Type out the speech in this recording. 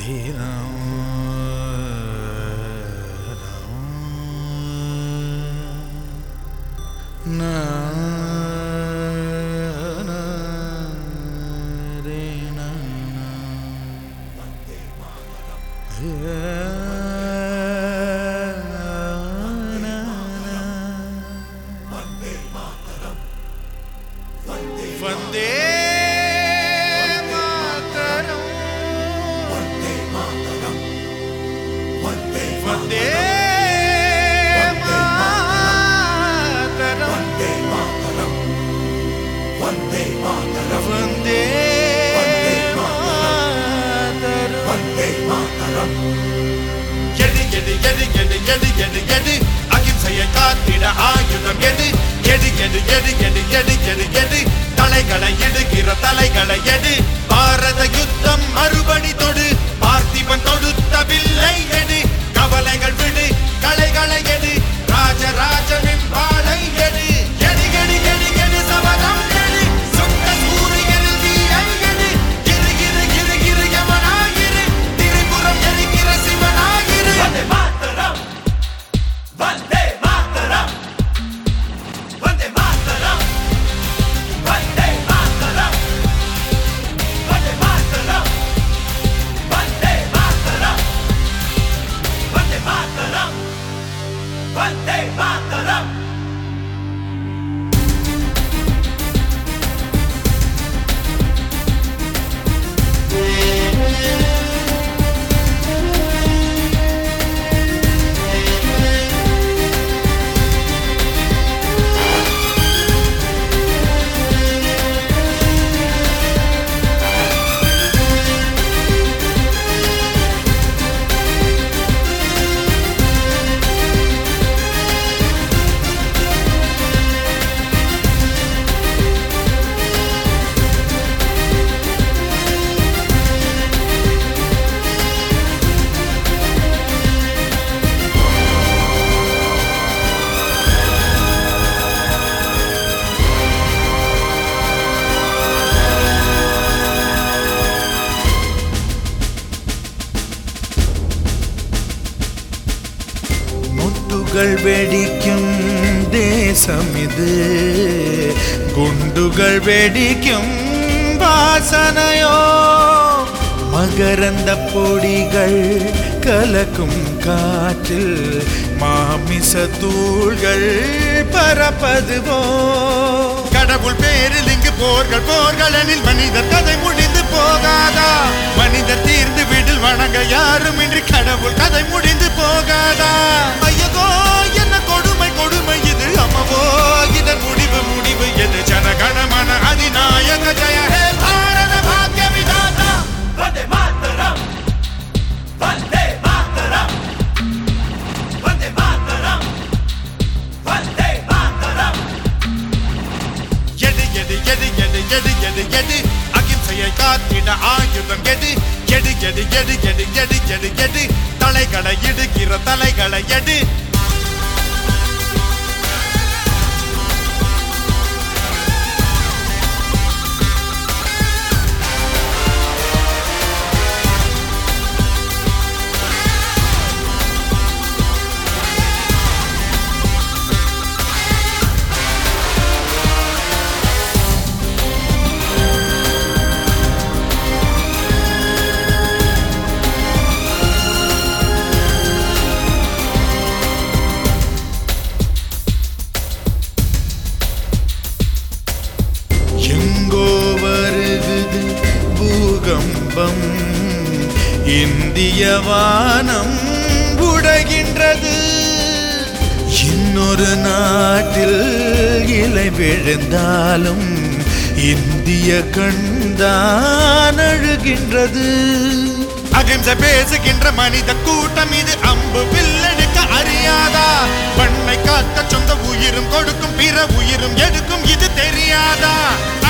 அகிம்சையை காத்திட ஆயுதம் எடு எடு எடு எடு எடு எடு எடு எடு தலைகளை இடுகிற தலைகளை எடு பாரத யுத்தம் மறுபடி தொடு பார்த்திபன் தொடுத்த வில்லை எடு கவலைகள் விடு கலைகளை எடு ராஜராஜனின் வாளை எடு எடு எடு எடு எடு சபதம் எடு சுத்த சூரியனில் தீயை எடு கிரு கிரு கிரு கிரு யமனாயிரு திரிபுரம் எரிக்கிற சிவனாயிரு வந்தே மாதரம் வந்தே மாதரம் வந்தே மாதரம் வந்தே மாதரம் வந்தே மாதரம் வந்தே மாதரம் வந்தே மாதரம் வந்தே மாதரம் வெடிக்கும் தேசம் இது குண்டுகள் வெடிக்கும் வாசனையோ மகரந்த பொடிகள் கலக்கும் காற்றில் மாமிச தூள்கள் பரப்பதுவோ கடவுள் பேரில் இங்கு போர்கள் போர்களெனில் மனிதர் கதை முடிந்து போகாதா மனிதர் தீர்ந்து விடில் வணங்க யாரும் இன்றி கடவுள் கதை முடிந்து போகாதா ஐயகோ என்ன கொடுமை கொடுமை இது அம்மவோ இதன் முடிவு முடிவு எது ஜனகணமன அதிநாயக ஜெய ஹே பாரத பாக்ய விதாதா வந்தே மாதரம் வந்தே மாதரம் வந்தே மாதரம் வந்தே மாதரம் எடு எடு எடு எடு எடு எடு எடு அகிம்சையை காத்திட ஆயுதம் எடு எடு எடு எடு எடு எடு எடு எடு தலைகளை இடுகிற தலைகளை எடு இந்திய வானம் உடைகின்றது இன்னொரு நாட்டில் இலை விழுந்தாலும் இந்திய கண்தான் அழுகின்றது அகிம்சை பேசுகின்ற மனித கூட்டம் இது அம்பு வில்லெடுக்க அறியாதா பண்ணை காத்த சொந்த உயிரும் கொடுக்கும் பிற உயிரும் எடுக்கும் இது தெரியாதா